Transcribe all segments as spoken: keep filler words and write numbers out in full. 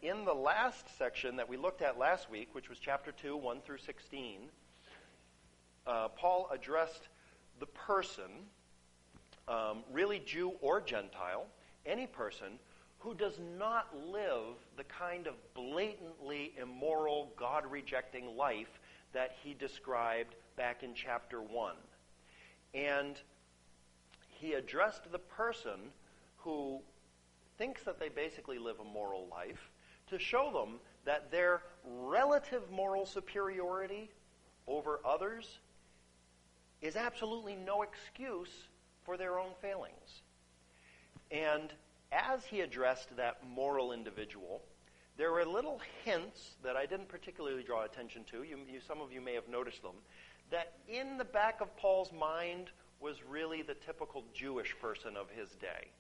in the last section that we looked at last week, which was chapter two, one through sixteen, uh, Paul addressed the person, um, really Jew or Gentile, any person who does not live the kind of blatantly immoral, God-rejecting life that he described back in chapter one. And he addressed the person who thinks that they basically live a moral life to show them that their relative moral superiority over others is absolutely no excuse for their own failings. And as he addressed that moral individual, there were little hints that I didn't particularly draw attention to. You, you, some of you may have noticed them. That in the back of Paul's mind was really the typical Jewish person of his day.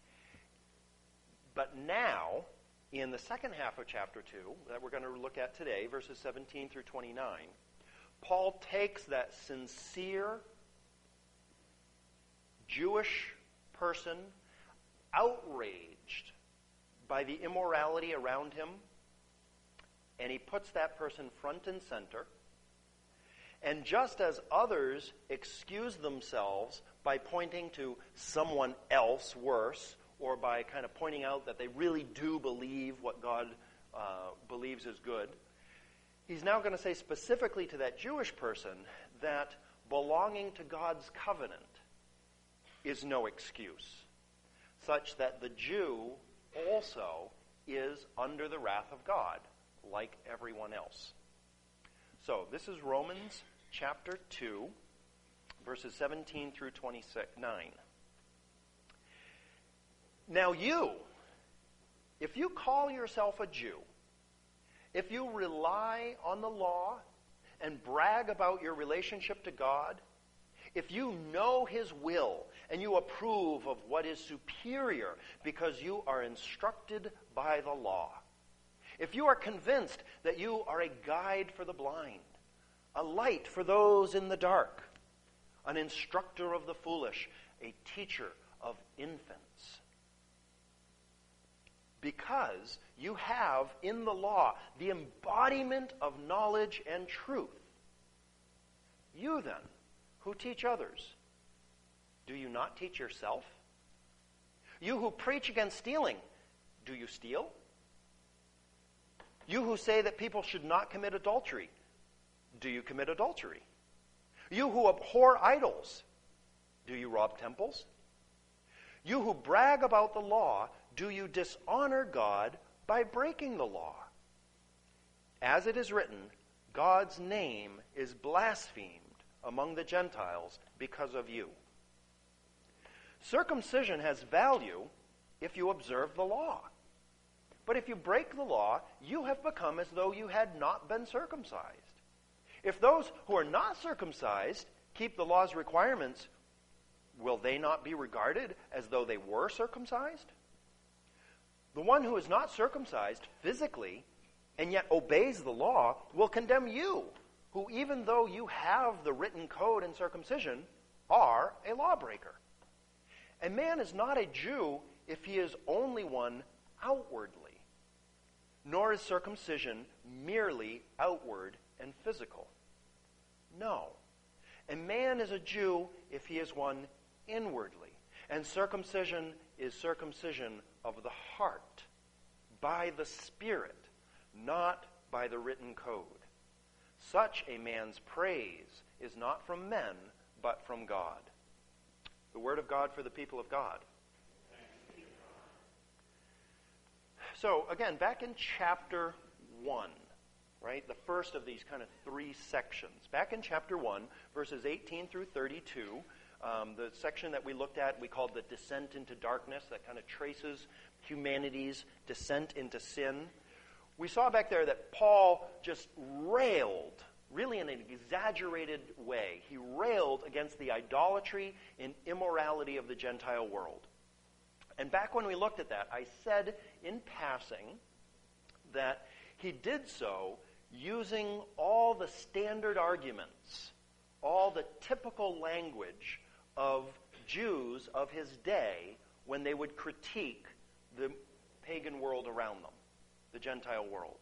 But now, in the second half of chapter two, that we're going to look at today, verses seventeen through twenty-nine, Paul takes that sincere Jewish person, outraged by the immorality around him, and he puts that person front and center. And just as others excuse themselves by pointing to someone else worse, or by kind of pointing out that they really do believe what God uh, believes is good, he's now going to say specifically to that Jewish person that belonging to God's covenant is no excuse, such that the Jew also is under the wrath of God, like everyone else. So, this is Romans chapter two, verses seventeen through twenty-nine. Now you, if you call yourself a Jew, if you rely on the law and brag about your relationship to God, if you know His will and you approve of what is superior because you are instructed by the law, if you are convinced that you are a guide for the blind, a light for those in the dark, an instructor of the foolish, a teacher of infants, because you have in the law the embodiment of knowledge and truth, you then, who teach others, do you not teach yourself? You who preach against stealing, do you steal? You who say that people should not commit adultery, do you commit adultery? You who abhor idols, do you rob temples? You who brag about the law, do you dishonor God by breaking the law? As it is written, God's name is blasphemed among the Gentiles because of you. Circumcision has value if you observe the law. But if you break the law, you have become as though you had not been circumcised. If those who are not circumcised keep the law's requirements, will they not be regarded as though they were circumcised? The one who is not circumcised physically and yet obeys the law will condemn you, who even though you have the written code in circumcision, are a lawbreaker. A man is not a Jew if he is only one outwardly, nor is circumcision merely outward and physical. No. A man is a Jew if he is one inwardly, and circumcision is circumcision of the heart, by the Spirit, not by the written code. Such a man's praise is not from men, but from God. The word of God for the people of God. So, again, back in chapter one, right, the first of these kind of three sections. Back in chapter one, verses eighteen through thirty-two, um, the section that we looked at, we called the descent into darkness, that kind of traces humanity's descent into sin. We saw back there that Paul just railed, really in an exaggerated way, he railed against the idolatry and immorality of the Gentile world. And back when we looked at that, I said in passing that he did so using all the standard arguments, all the typical language of Jews of his day when they would critique the pagan world around them. the Gentile world.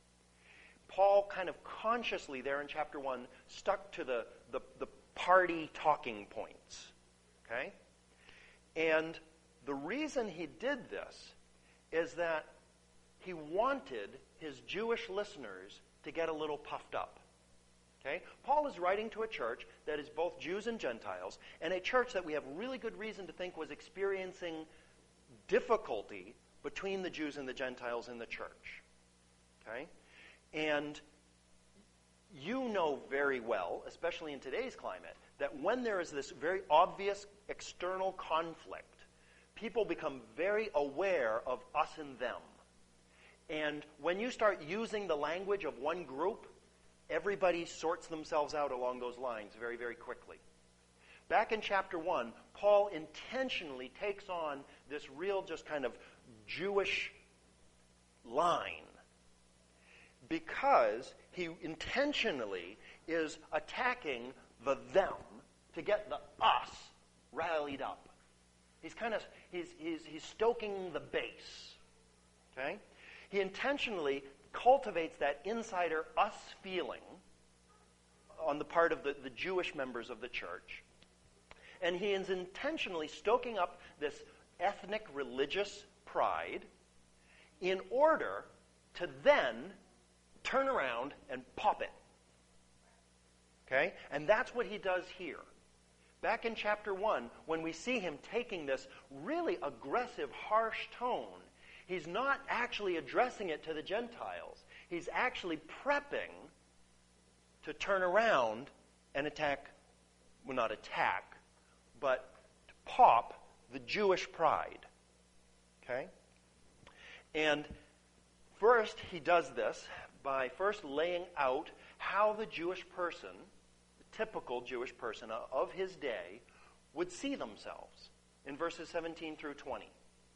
Paul kind of consciously there in chapter one stuck to the, the, the party talking points. Okay? And the reason he did this is that he wanted his Jewish listeners to get a little puffed up. Okay? Paul is writing to a church that is both Jews and Gentiles, and a church that we have really good reason to think was experiencing difficulty between the Jews and the Gentiles in the church. Okay? And you know very well, especially in today's climate, that when there is this very obvious external conflict, people become very aware of us and them. And when you start using the language of one group, everybody sorts themselves out along those lines very, very quickly. Back in chapter one, Paul intentionally takes on this real just kind of Jewish line because he intentionally is attacking the them to get the us rallied up. He's kind of, he's, he's, he's stoking the base. Okay? He intentionally cultivates that insider us feeling on the part of the, the Jewish members of the church. And he is intentionally stoking up this ethnic religious pride in order to then turn around and pop it. Okay? And that's what he does here. Back in chapter one, when we see him taking this really aggressive, harsh tone, he's not actually addressing it to the Gentiles. He's actually prepping to turn around and attack, well, not attack, but to pop the Jewish pride. Okay? And first, he does this by first laying out how the Jewish person, the typical Jewish person of his day, would see themselves in verses seventeen through twenty.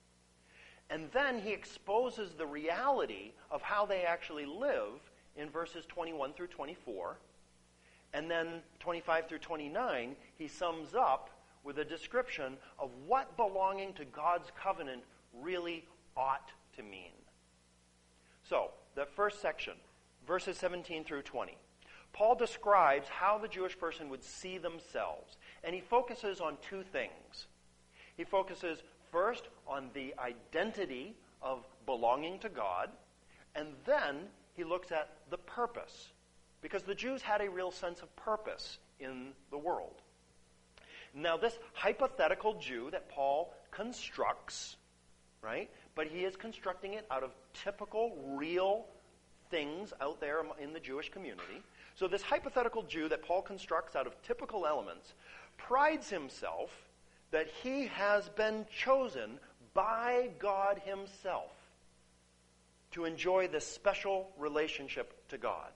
And then he exposes the reality of how they actually live in verses twenty-one through twenty-four. And then twenty-five through twenty-nine, he sums up with a description of what belonging to God's covenant really ought to mean. So, the first section, verses seventeen through twenty. Paul describes how the Jewish person would see themselves. And he focuses on two things. He focuses first on the identity of belonging to God, and then he looks at the purpose, because the Jews had a real sense of purpose in the world. Now, this hypothetical Jew that Paul constructs, right, but he is constructing it out of typical, real things out there in the Jewish community. So this hypothetical Jew that Paul constructs out of typical elements prides himself that he has been chosen by God himself to enjoy this special relationship to God.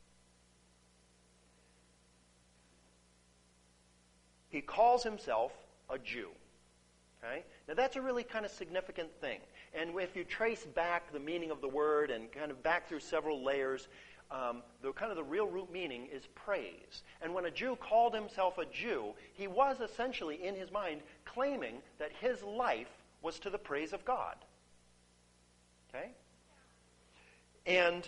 He calls himself a Jew. Okay? Now that's a really kind of significant thing. And if you trace back the meaning of the word and kind of back through several layers, um, the kind of the real root meaning is praise. And when a Jew called himself a Jew, he was essentially in his mind claiming that his life was to the praise of God. Okay? And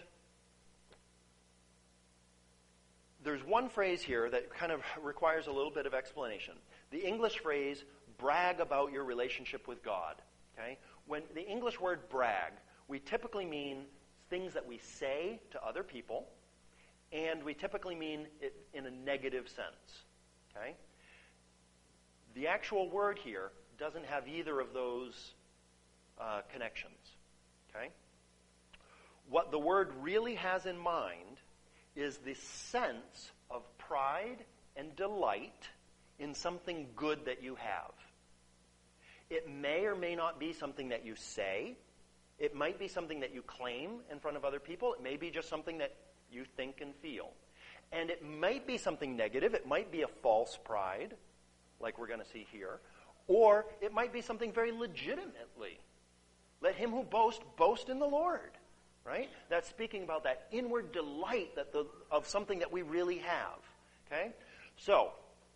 there's one phrase here that kind of requires a little bit of explanation. The English phrase, brag about your relationship with God. Okay? When the English word brag, we typically mean things that we say to other people, and we typically mean it in a negative sense. Okay? The actual word here doesn't have either of those uh, connections. Okay? What the word really has in mind is the sense of pride and delight in something good that you have. It may or may not be something that you say. It might be something that you claim in front of other people. It may be just something that you think and feel. And it might be something negative. It might be a false pride, like we're going to see here. Or it might be something very legitimately. Let him who boasts, boast in the Lord. Right? That's speaking about that inward delight that the, of something that we really have. Okay? So,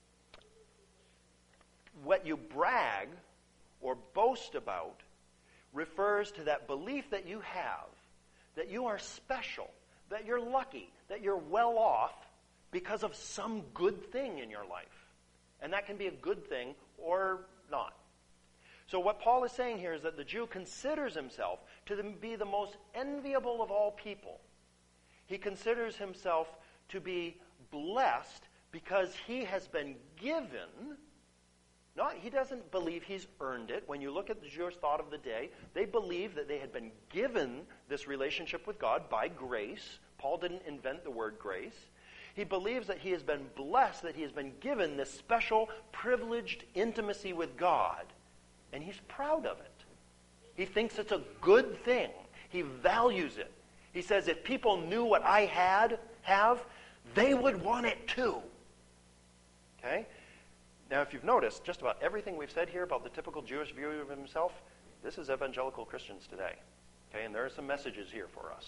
what you brag or boast about refers to that belief that you have that you are special, that you're lucky, that you're well off because of some good thing in your life. And that can be a good thing or not. So what Paul is saying here is that the Jew considers himself to be the most enviable of all people. He considers himself to be blessed because he has been given, not, he doesn't believe he's earned it. When you look at the Jewish thought of the day, they believe that they had been given this relationship with God by grace. Paul didn't invent the word grace. He believes that he has been blessed, that he has been given this special, privileged intimacy with God. And he's proud of it. He thinks it's a good thing. He values it. He says, if people knew what I had, have, they would want it too. Okay? Now, if you've noticed, just about everything we've said here about the typical Jewish view of himself, this is evangelical Christians today. Okay? And there are some messages here for us.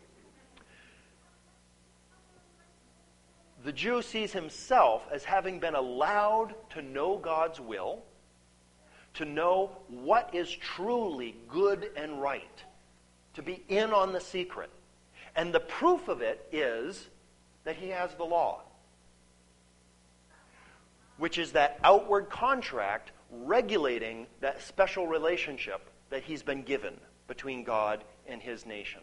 The Jew sees himself as having been allowed to know God's will, to know what is truly good and right, to be in on the secret. And the proof of it is that he has the law, which is that outward contract regulating that special relationship that he's been given between God and his nation.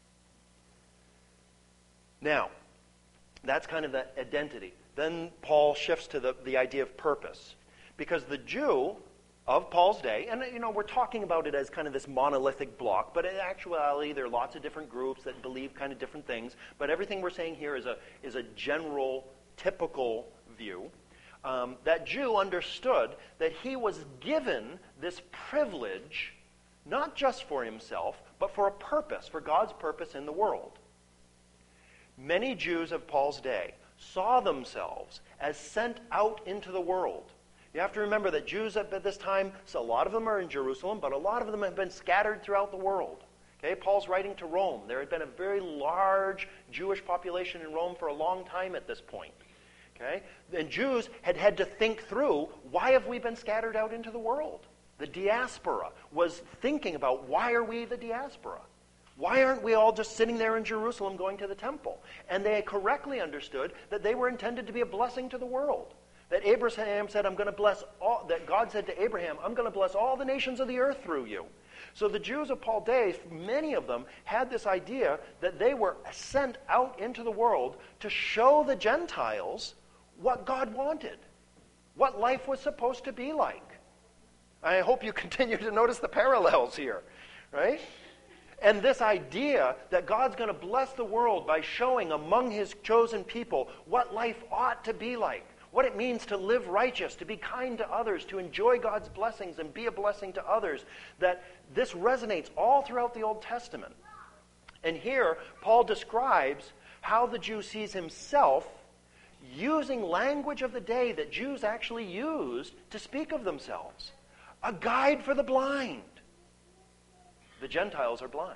Now, that's kind of the identity. Then Paul shifts to the, the idea of purpose. Because the Jew of Paul's day, and you know, we're talking about it as kind of this monolithic block, but in actuality there are lots of different groups that believe kind of different things, but everything we're saying here is a, is a general, typical view. Um, that Jew understood that he was given this privilege, not just for himself, but for a purpose, for God's purpose in the world. Many Jews of Paul's day saw themselves as sent out into the world. You have to remember that Jews at this time, so a lot of them are in Jerusalem, but a lot of them have been scattered throughout the world. Okay, Paul's writing to Rome. There had been a very large Jewish population in Rome for a long time at this point. Okay, and Jews had had to think through, why have we been scattered out into the world? The diaspora was thinking about, why are we the diaspora? Why aren't we all just sitting there in Jerusalem going to the temple? And they correctly understood that they were intended to be a blessing to the world. That Abraham said, I'm going to bless all, that God said to Abraham, I'm going to bless all the nations of the earth through you. So the Jews of Paul's day, many of them had this idea that they were sent out into the world to show the Gentiles what God wanted, what life was supposed to be like. I hope you continue to notice the parallels here, right? And this idea that God's going to bless the world by showing among his chosen people what life ought to be like, what it means to live righteous, to be kind to others, to enjoy God's blessings and be a blessing to others, that this resonates all throughout the Old Testament. And here, Paul describes how the Jew sees himself using language of the day that Jews actually used to speak of themselves. A guide for the blind. The Gentiles are blind.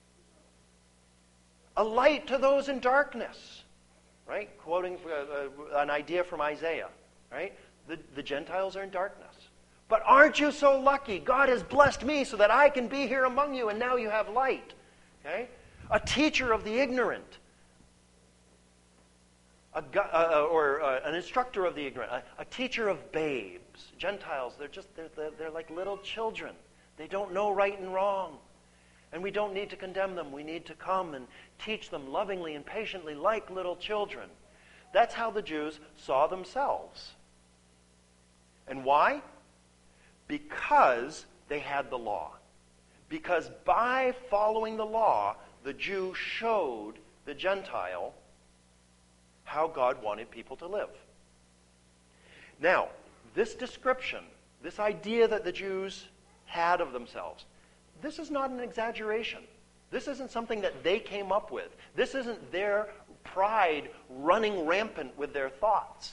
A light to those in darkness. Right? Quoting uh, uh, an idea from Isaiah. Right? The, the Gentiles are in darkness. But aren't you so lucky? God has blessed me so that I can be here among you, and now you have light. Okay? A teacher of the ignorant. A, uh, or uh, an instructor of the ignorant. A, a teacher of babes. Gentiles, they're just, they're, they're, they're like little children. They don't know right and wrong. And we don't need to condemn them. We need to come and teach them lovingly and patiently like little children. That's how the Jews saw themselves. And why? Because they had the law. Because by following the law, the Jew showed the Gentile how God wanted people to live. Now, this description, this idea that the Jews had of themselves, this is not an exaggeration. This isn't something that they came up with. This isn't their pride running rampant with their thoughts.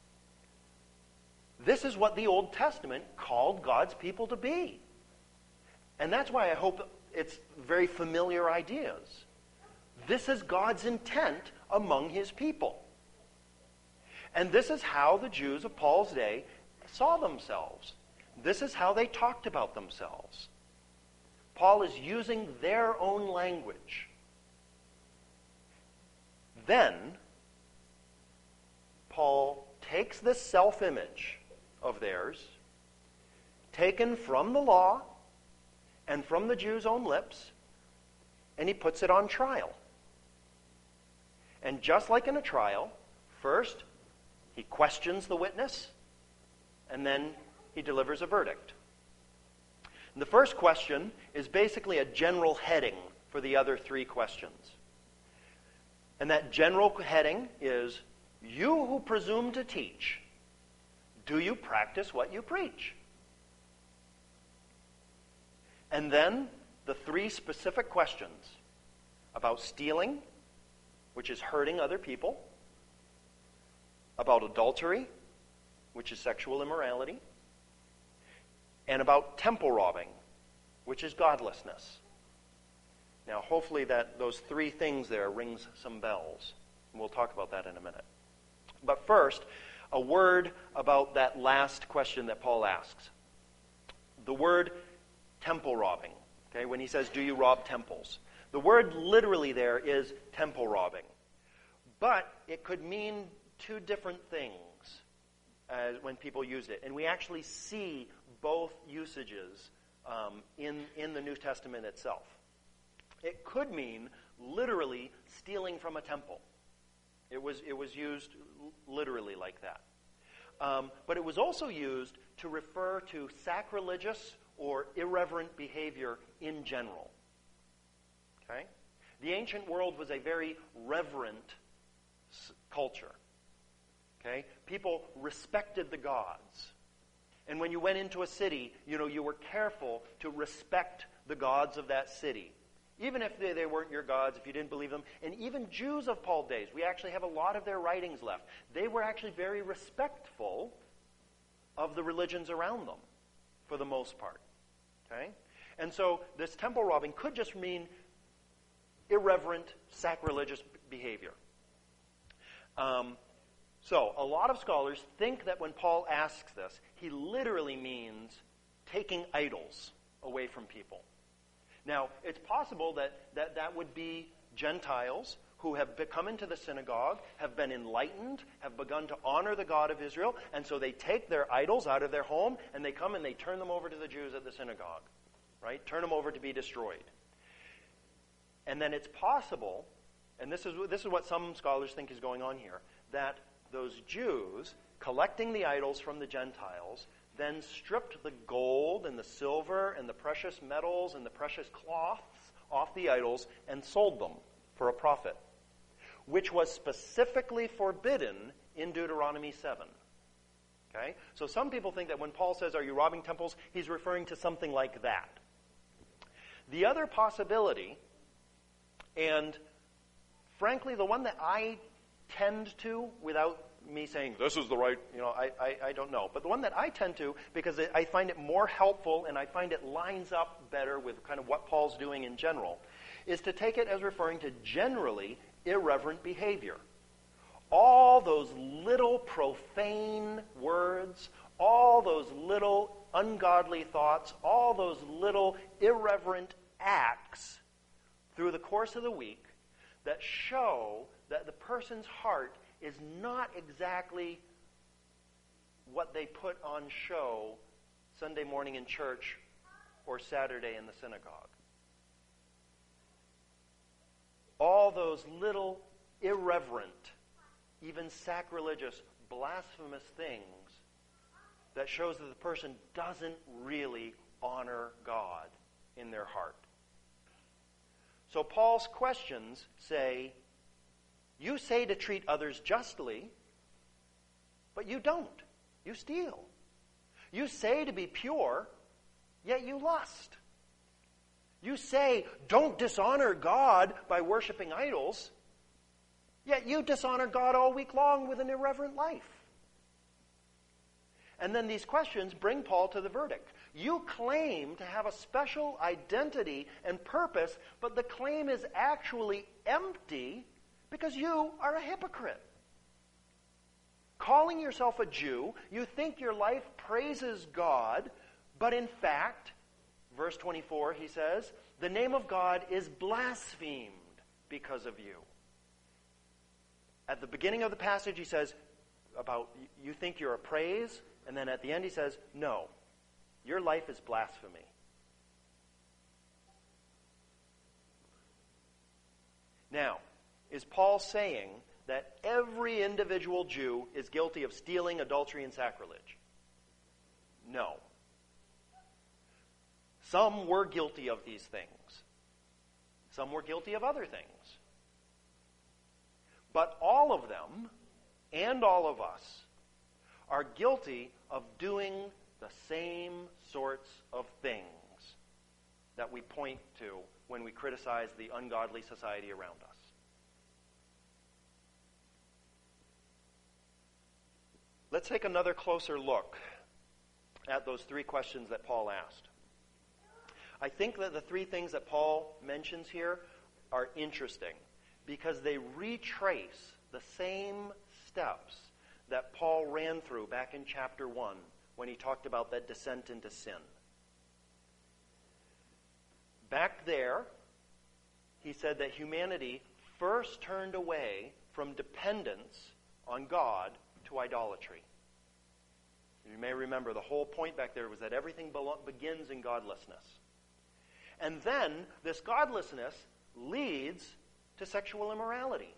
This is what the Old Testament called God's people to be. And that's why I hope it's very familiar ideas. This is God's intent among his people. And this is how the Jews of Paul's day saw themselves. This is how they talked about themselves. Paul is using their own language then Paul takes this self-image of theirs, taken from the law and from the Jews' own lips, and he puts it on trial. And just like in a trial, first he questions the witness, and then he delivers a verdict. And the first question is basically a general heading for the other three questions. And that general heading is, you who presume to teach, do you practice what you preach? And then the three specific questions about stealing, which is hurting other people, about adultery, which is sexual immorality, and about temple robbing, which is godlessness. Now, hopefully that those three things there rings some bells. And we'll talk about that in a minute. But first, a word about that last question that Paul asks. The word temple robbing. Okay, when he says, do you rob temples? The word literally there is temple robbing. But it could mean two different things as when people used it. And we actually see both usages um, in, in the New Testament itself. It could mean literally stealing from a temple. It was, it was used literally like that. Um, but it was also used to refer to sacrilegious or irreverent behavior in general. Okay? The ancient world was a very reverent s- culture. Okay? People respected the gods. And when you went into a city, you know, you were careful to respect the gods of that city. Even if they, they weren't your gods, if you didn't believe them. And even Jews of Paul's days, we actually have a lot of their writings left. They were actually very respectful of the religions around them, for the most part. Okay? And so this temple robbing could just mean irreverent, sacrilegious behavior. Um, so a lot of scholars think that when Paul asks this, he literally means taking idols away from people. Now, it's possible that, that that would be Gentiles who have come into the synagogue, have been enlightened, have begun to honor the God of Israel, and so they take their idols out of their home, and they come and they turn them over to the Jews at the synagogue, right? Turn them over to be destroyed. And then it's possible, and this is, this is what some scholars think is going on here, that those Jews, collecting the idols from the Gentiles, then stripped the gold and the silver and the precious metals and the precious cloths off the idols and sold them for a profit, which was specifically forbidden in Deuteronomy seven. Okay? So some people think that when Paul says, are you robbing temples, he's referring to something like that. The other possibility, and frankly the one that I tend to, without me saying, this is the right, you know, I, I, I don't know. But the one that I tend to, because I find it more helpful and I find it lines up better with kind of what Paul's doing in general, is to take it as referring to generally irreverent behavior. All those little profane words, all those little ungodly thoughts, all those little irreverent acts through the course of the week that show that the person's heart is not exactly what they put on show Sunday morning in church or Saturday in the synagogue. All those little irreverent, even sacrilegious, blasphemous things that shows that the person doesn't really honor God in their heart. So Paul's questions say, you say to treat others justly, but you don't. You steal. You say to be pure, yet you lust. You say, don't dishonor God by worshiping idols, yet you dishonor God all week long with an irreverent life. And then these questions bring Paul to the verdict. You claim to have a special identity and purpose, but the claim is actually empty because you are a hypocrite. Calling yourself a Jew, you think your life praises God, but in fact, verse twenty-four, he says, the name of God is blasphemed because of you. At the beginning of the passage, he says about, you think you're a praise, and then at the end he says, no, your life is blasphemy. Now, is Paul saying that every individual Jew is guilty of stealing, adultery, and sacrilege? No. Some were guilty of these things. Some were guilty of other things. But all of them, and all of us, are guilty of doing the same sorts of things that we point to when we criticize the ungodly society around us. Let's take another closer look at those three questions that Paul asked. I think that the three things that Paul mentions here are interesting because they retrace the same steps that Paul ran through back in chapter one when he talked about that descent into sin. Back there, he said that humanity first turned away from dependence on God to idolatry. You may remember the whole point back there was that everything begins in godlessness. And then this godlessness leads to sexual immorality.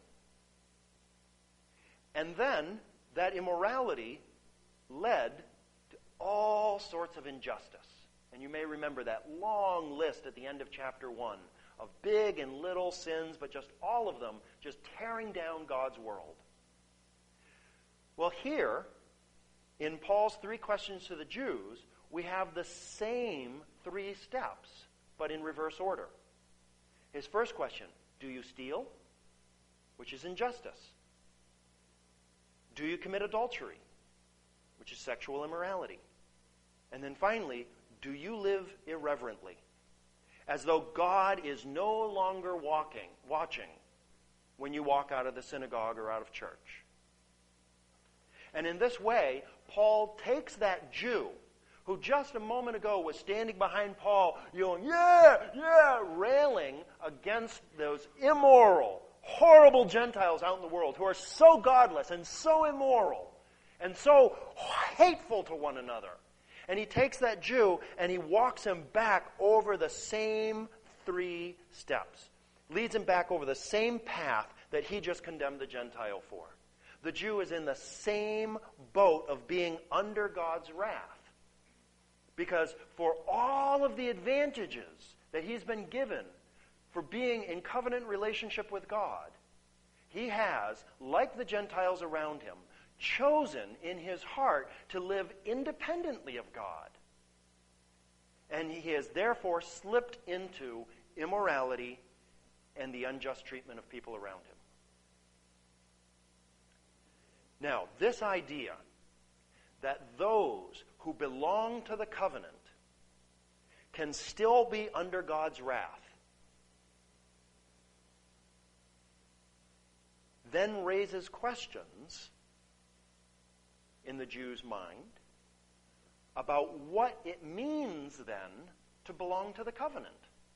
And then that immorality led to all sorts of injustice. And you may remember that long list at the end of chapter one of big and little sins, but just all of them just tearing down God's world. Well, here, in Paul's three questions to the Jews, we have the same three steps, but in reverse order. His first question, do you steal? Which is injustice. Do you commit adultery? Which is sexual immorality. And then finally, do you live irreverently? As though God is no longer walking, watching when you walk out of the synagogue or out of church. And in this way, Paul takes that Jew who just a moment ago was standing behind Paul, yelling, yeah, yeah, railing against those immoral, horrible Gentiles out in the world who are so godless and so immoral and so hateful to one another. And he takes that Jew and he walks him back over the same three steps. Leads him back over the same path that he just condemned the Gentile for. The Jew is in the same boat of being under God's wrath. Because for all of the advantages that he's been given for being in covenant relationship with God, he has, like the Gentiles around him, chosen in his heart to live independently of God. And he has therefore slipped into immorality and the unjust treatment of people around him. Now, this idea that those who belong to the covenant can still be under God's wrath then raises questions in the Jew's mind about what it means then to belong to the covenant.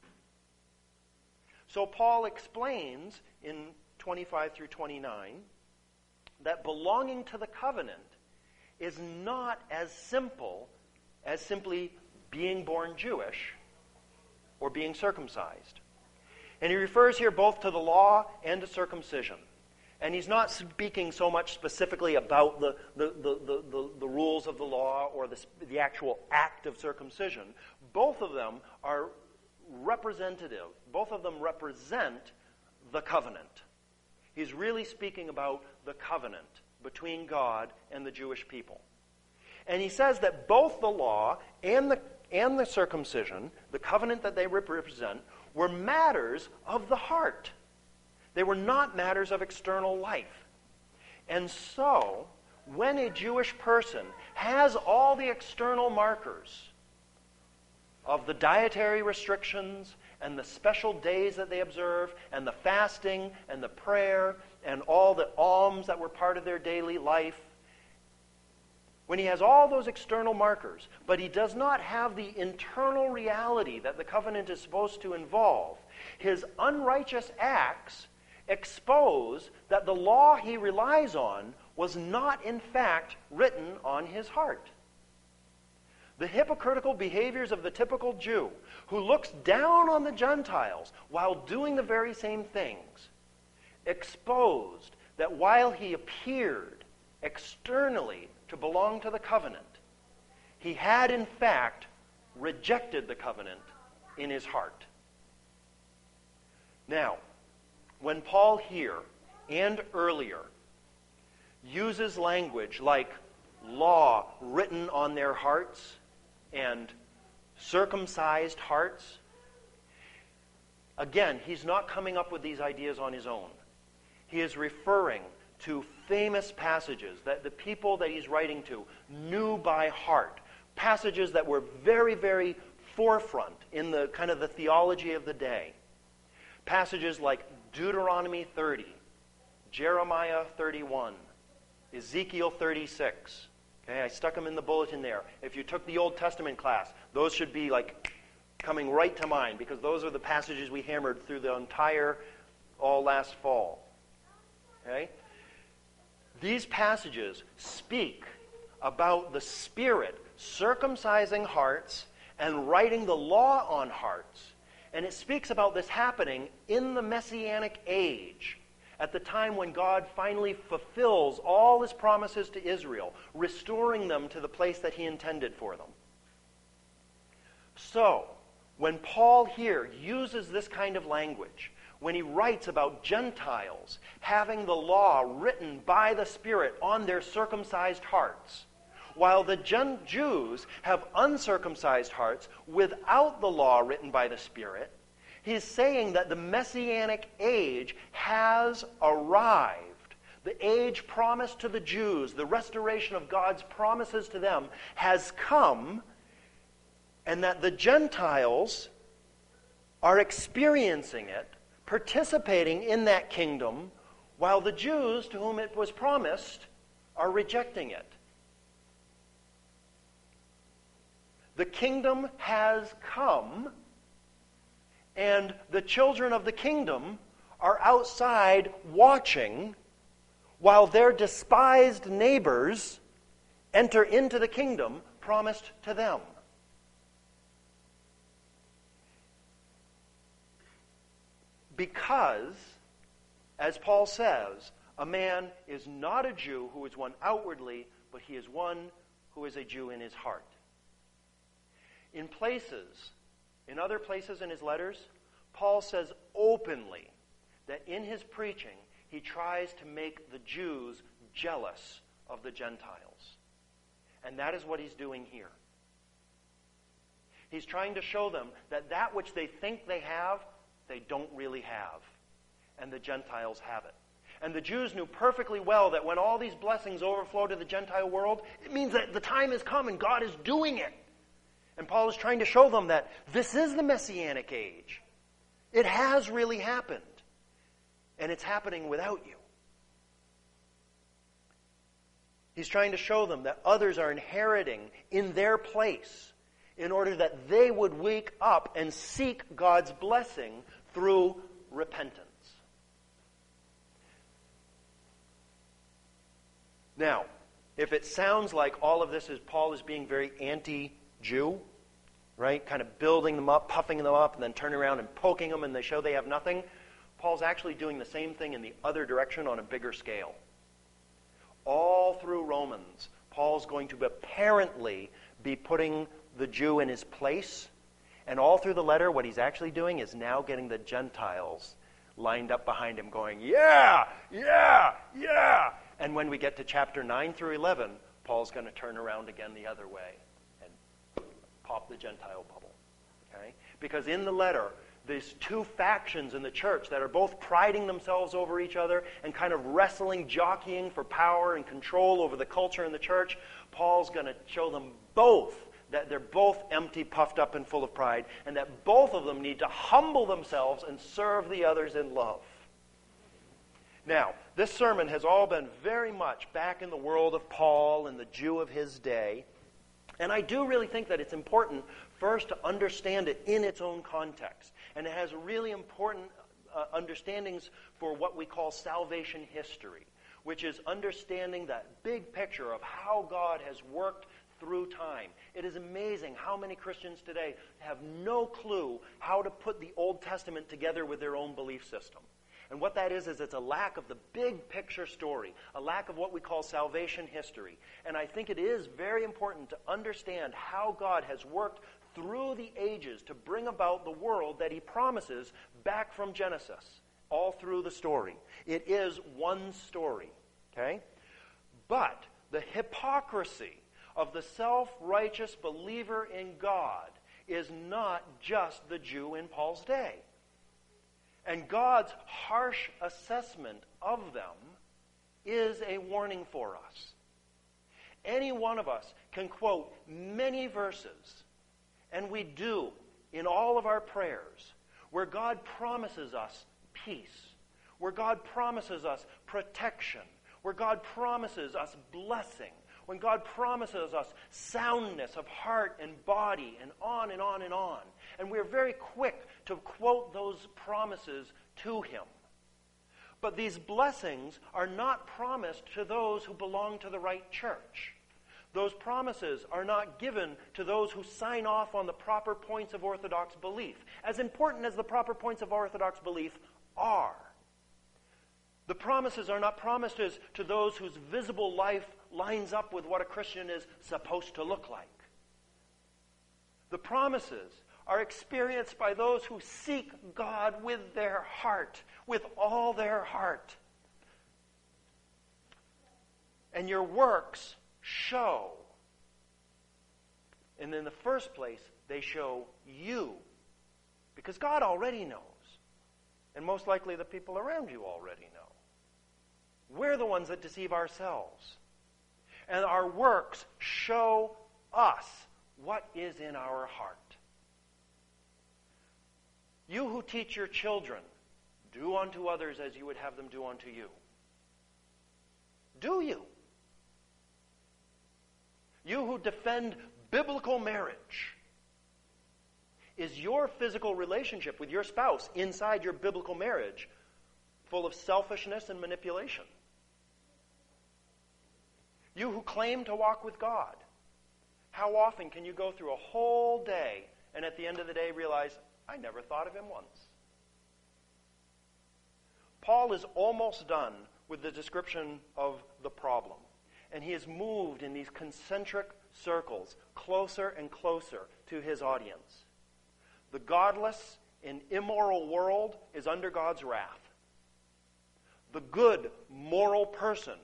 So Paul explains in twenty-five through twenty-nine that belonging to the covenant is not as simple as simply being born Jewish or being circumcised. And he refers here both to the law and to circumcision. And he's not speaking so much specifically about the, the, the, the, the, the rules of the law or the, the actual act of circumcision. Both of them are representative. Both of them represent the covenant. He's really speaking about the covenant between God and the Jewish people. And he says that both the law and the, and the circumcision, the covenant that they represent, were matters of the heart. They were not matters of external life. And so, when a Jewish person has all the external markers of the dietary restrictions and the special days that they observe and the fasting and the prayer and all the alms that were part of their daily life, when he has all those external markers, but he does not have the internal reality that the covenant is supposed to involve, his unrighteous acts expose that the law he relies on was not in fact written on his heart. The hypocritical behaviors of the typical Jew, who looks down on the Gentiles while doing the very same things, exposed that while he appeared externally to belong to the covenant, he had in fact rejected the covenant in his heart. Now, when Paul here and earlier uses language like law written on their hearts and circumcised hearts, again, he's not coming up with these ideas on his own. He is referring to famous passages that the people that he's writing to knew by heart, passages that were very, very forefront in the kind of the theology of the day. Passages like Deuteronomy thirty, Jeremiah thirty-one, Ezekiel thirty-six. Okay, I stuck them in the bulletin there. If you took the Old Testament class, those should be like coming right to mind, because those are the passages we hammered through the entire, all last fall. Okay? These passages speak about the Spirit circumcising hearts and writing the law on hearts. And it speaks about this happening in the Messianic age, at the time when God finally fulfills all his promises to Israel, restoring them to the place that he intended for them. So, when Paul here uses this kind of language, when he writes about Gentiles having the law written by the Spirit on their circumcised hearts, while the Gen- Jews have uncircumcised hearts without the law written by the Spirit, he's saying that the Messianic age has arrived. The age promised to the Jews, the restoration of God's promises to them, has come, and that the Gentiles are experiencing it, participating in that kingdom, while the Jews, to whom it was promised, are rejecting it. The kingdom has come, and the children of the kingdom are outside watching while their despised neighbors enter into the kingdom promised to them. Because, as Paul says, a man is not a Jew who is one outwardly, but he is one who is a Jew in his heart. In places, in other places in his letters, Paul says openly that in his preaching he tries to make the Jews jealous of the Gentiles. And that is what he's doing here. He's trying to show them that that which they think they have, they don't really have. And the Gentiles have it. And the Jews knew perfectly well that when all these blessings overflow to the Gentile world, it means that the time has come and God is doing it. And Paul is trying to show them that this is the Messianic age. It has really happened. And it's happening without you. He's trying to show them that others are inheriting in their place in order that they would wake up and seek God's blessing through repentance. Now, if it sounds like all of this is Paul is being very anti-Jew, right? Kind of building them up, puffing them up, and then turning around and poking them and they show they have nothing, Paul's actually doing the same thing in the other direction on a bigger scale. All through Romans, Paul's going to apparently be putting the Jew in his place. And all through the letter, what he's actually doing is now getting the Gentiles lined up behind him going, yeah, yeah, yeah. And when we get to chapter nine through eleven, Paul's going to turn around again the other way and pop the Gentile bubble. Okay? Because in the letter, there's two factions in the church that are both priding themselves over each other and kind of wrestling, jockeying for power and control over the culture in the church. Paul's going to show them both that they're both empty, puffed up, and full of pride, and that both of them need to humble themselves and serve the others in love. Now, this sermon has all been very much back in the world of Paul and the Jew of his day, and I do really think that it's important first to understand it in its own context. And it has really important uh, understandings for what we call salvation history, which is understanding that big picture of how God has worked through time. It is amazing how many Christians today have no clue how to put the Old Testament together with their own belief system. And what that is, is it's a lack of the big picture story, a lack of what we call salvation history. And I think it is very important to understand how God has worked through the ages to bring about the world that he promises back from Genesis, all through the story. It is one story, okay? But the hypocrisy of the self-righteous believer in God is not just the Jew in Paul's day. And God's harsh assessment of them is a warning for us. Any one of us can quote many verses, and we do in all of our prayers, where God promises us peace, where God promises us protection, where God promises us blessing, when God promises us soundness of heart and body, and on and on and on. And we're very quick to quote those promises to him. But these blessings are not promised to those who belong to the right church. Those promises are not given to those who sign off on the proper points of Orthodox belief, as important as the proper points of Orthodox belief are. The promises are not promised as to those whose visible life lines up with what a Christian is supposed to look like. The promises are experienced by those who seek God with their heart, with all their heart. And your works show. And in the first place, they show you. Because God already knows. And most likely the people around you already know. We're the ones that deceive ourselves. And our works show us what is in our heart. You who teach your children, do unto others as you would have them do unto you. Do you? You who defend biblical marriage, is your physical relationship with your spouse inside your biblical marriage full of selfishness and manipulation? You who claim to walk with God, how often can you go through a whole day and at the end of the day realize, I never thought of him once? Paul is almost done with the description of the problem. And he has moved in these concentric circles closer and closer to his audience. The godless and immoral world is under God's wrath. The good, moral person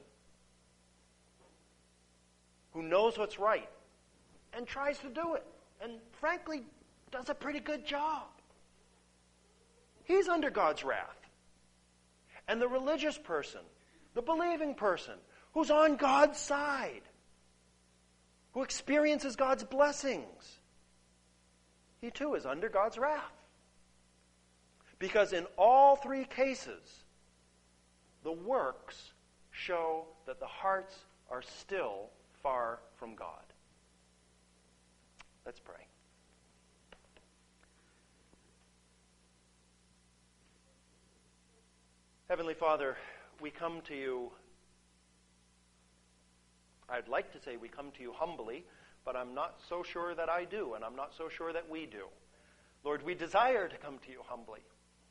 who knows what's right and tries to do it, and frankly does a pretty good job, he's under God's wrath. And the religious person, the believing person, who's on God's side, who experiences God's blessings, he too is under God's wrath. Because in all three cases, the works show that the hearts are still far from God. Let's pray. Heavenly Father, we come to you, I'd like to say we come to you humbly, but I'm not so sure that I do, and I'm not so sure that we do. Lord, we desire to come to you humbly.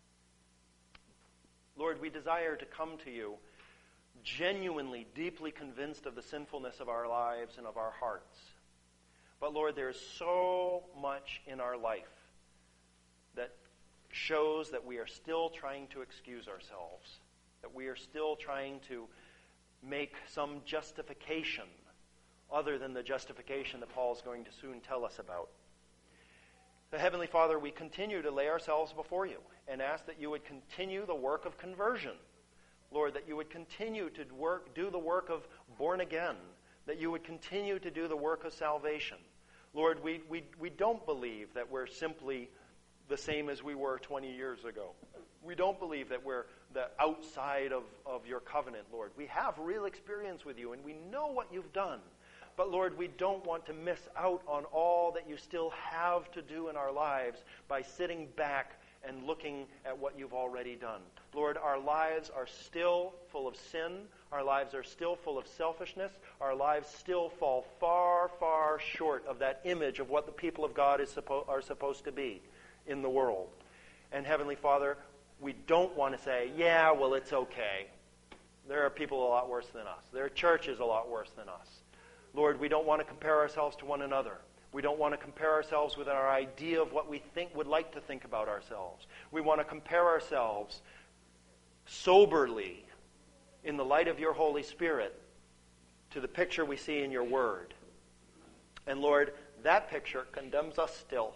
Lord, we desire to come to you genuinely, deeply convinced of the sinfulness of our lives and of our hearts. But Lord, there is so much in our life that shows that we are still trying to excuse ourselves, that we are still trying to make some justification other than the justification that Paul is going to soon tell us about. So, Heavenly Father, we continue to lay ourselves before you and ask that you would continue the work of conversion. Lord, that you would continue to work, do the work of born again, that you would continue to do the work of salvation. Lord, we, we, we don't believe that we're simply the same as we were twenty years ago. We don't believe that we're the outside of, of your covenant, Lord. We have real experience with you, and we know what you've done. But Lord, we don't want to miss out on all that you still have to do in our lives by sitting back and looking at what you've already done. Lord, our lives are still full of sin. Our lives are still full of selfishness. Our lives still fall far, far short of that image of what the people of God is suppo- are supposed to be in the world. And Heavenly Father, we don't want to say, yeah, well, it's okay. There are people a lot worse than us. There are churches a lot worse than us. Lord, we don't want to compare ourselves to one another. We don't want to compare ourselves with our idea of what we think would like to think about ourselves. We want to compare ourselves soberly in the light of your Holy Spirit to the picture we see in your Word. And Lord, that picture condemns us still.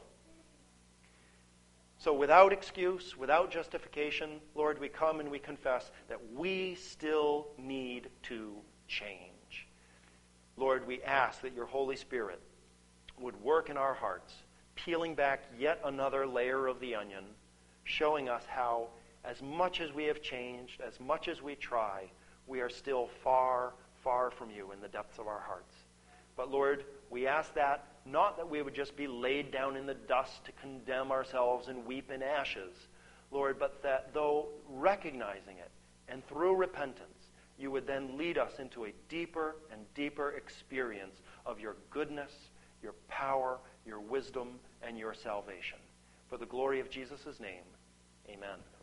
So without excuse, without justification, Lord, we come and we confess that we still need to change. Lord, we ask that your Holy Spirit would work in our hearts, peeling back yet another layer of the onion, showing us how, as much as we have changed, as much as we try, we are still far, far from you in the depths of our hearts. But Lord, we ask that, not that we would just be laid down in the dust to condemn ourselves and weep in ashes, Lord, but that though recognizing it and through repentance, you would then lead us into a deeper and deeper experience of your goodness, your power, your wisdom, and your salvation. For the glory of Jesus' name, amen.